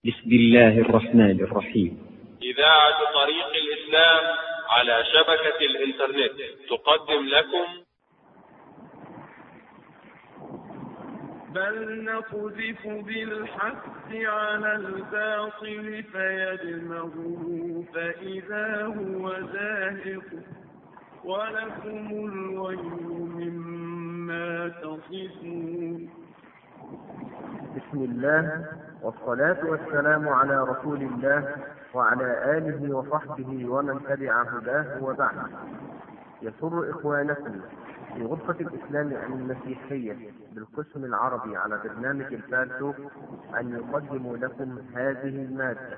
بسم الله الرحمن الرحيم. إذاعة طريق الإسلام على شبكة الإنترنت تقدم لكم بل نقذف بالحق على الباطل فيدمغه فإذا هو زاهق ولكم الويل مما تصفون. بسم الله والصلاة والسلام على رسول الله وعلى آله وصحبه ومن تبع هداه وبعد. يسر إخوانكم في غرفة الإسلام المسيحية بالقسم العربي على برنامج الفالتوك أن يقدموا لكم هذه المادة.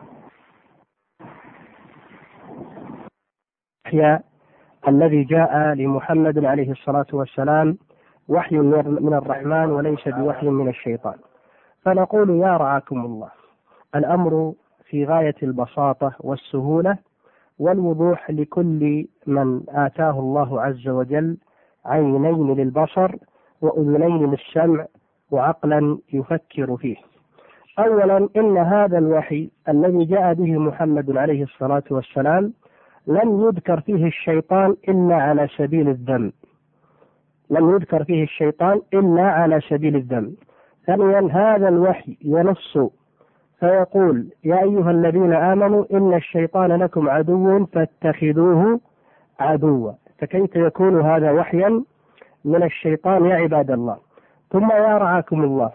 الذي جاء لمحمد عليه الصلاة والسلام وحي من الرحمن وليس بوحي من الشيطان. فنقول يا رعاكم الله، الأمر في غاية البساطة والسهولة والوضوح لكل من آتاه الله عز وجل عينين للبصر وأذنين للسمع وعقلا يفكر فيه. أولا، إن هذا الوحي الذي جاء به محمد عليه الصلاة والسلام لم يذكر فيه الشيطان إلا على سبيل الذم، لم يذكر فيه الشيطان إلا على سبيل الذم. ثانيا، هذا الوحي ينص فيقول يا أيها الذين آمنوا إن الشيطان لكم عدو فاتخذوه عدوا، فكيف يكون هذا وحيا من الشيطان يا عباد الله؟ ثم يا رعاكم الله،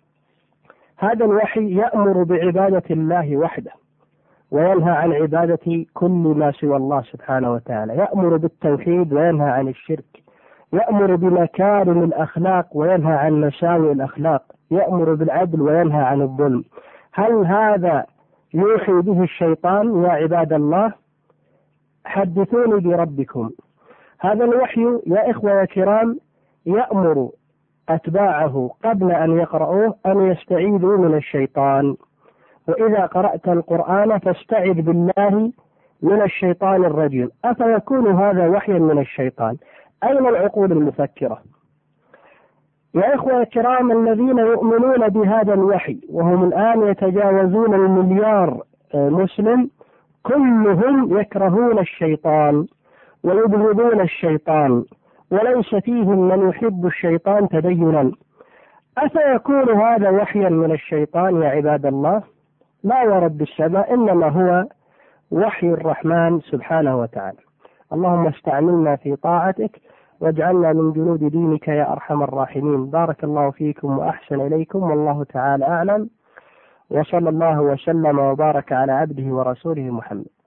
هذا الوحي يأمر بعبادة الله وحده وينهى عن عبادة كل ما سوى الله سبحانه وتعالى، يأمر بالتوحيد وينهى عن الشرك، يأمر بمكارم الأخلاق وينهى عن مساوئ الأخلاق، يأمر بالعدل وينهى عن الظلم. هل هذا يوحي به الشيطان يا عباد الله؟ حدثوني بربكم. هذا الوحي يا إخوة يا كرام يأمر أتباعه قبل أن يقرأوه أن يستعيذوا من الشيطان، وإذا قرأت القرآن فاستعذ بالله من الشيطان الرجيم. أفيكون هذا وحيا من الشيطان؟ أين العقول المفكرة؟ يا إخوة الكرام، الذين يؤمنون بهذا الوحي وهم الآن يتجاوزون 1,000,000,000 مسلم، كلهم يكرهون الشيطان ويبغضون الشيطان، وليس فيهم من يحب الشيطان تدينا. أفيكون هذا وحيا من الشيطان يا عباد الله؟ لا ورب السماء، إنما هو وحي الرحمن سبحانه وتعالى. اللهم استعملنا في طاعتك واجعلنا من جنود دينك يا أرحم الراحمين. بارك الله فيكم وأحسن إليكم، والله تعالى أعلم، وصلى الله وسلم وبارك على عبده ورسوله محمد.